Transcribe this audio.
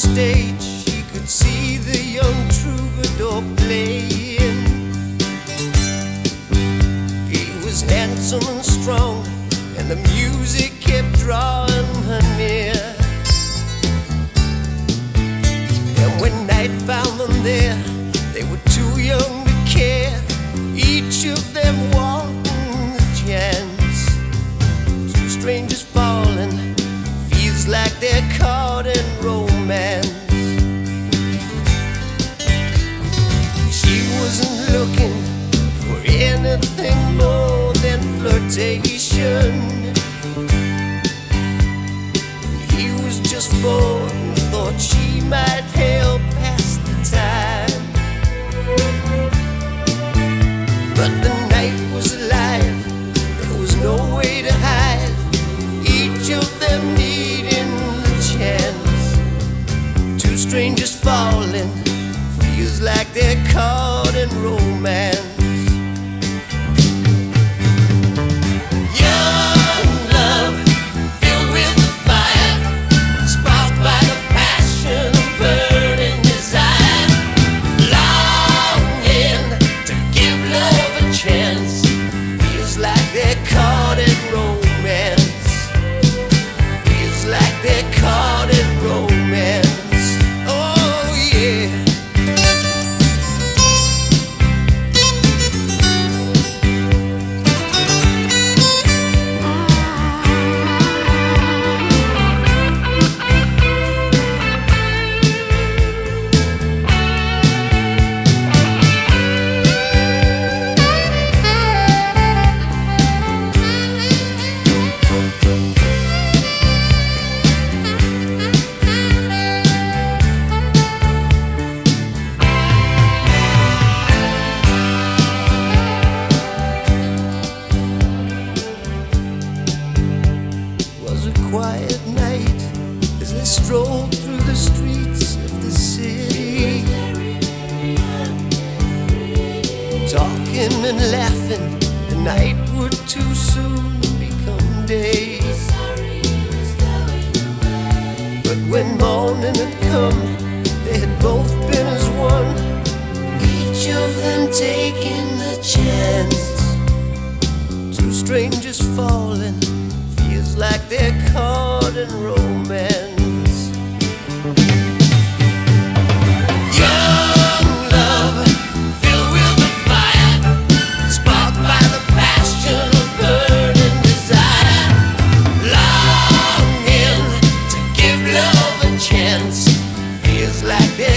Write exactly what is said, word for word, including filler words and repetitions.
stage, she could see the young troubadour playing. He was handsome and strong, and the music kept drawing her near. And when night found them there, they were too young to care. Each of them wanting the chance. Two strangers falling, feels like they're caught in romance. She wasn't looking for anything more than flirtation. He was just bored and thought she might help pass the time. But the night was alive, there was no way to hide. Each of them needing the chance. Two strangers falling, feels like they're caught in romance. Young love, filled with the fire, sparked by the passion of burning desire. Longing to give love a chance, feels like they're caught in romance. Feels like they're caught in romance. Oh yeah. Quiet night as they strolled through the streets of the city, talking and laughing. The night would too soon become day. But when morning had come, they had both been as one, each of them taking the chance. Two strangers falling, feels like they're caught in romance. Young love, filled with the fire, sparked by the passion of burning desire. Longing to give love a chance, feels like they're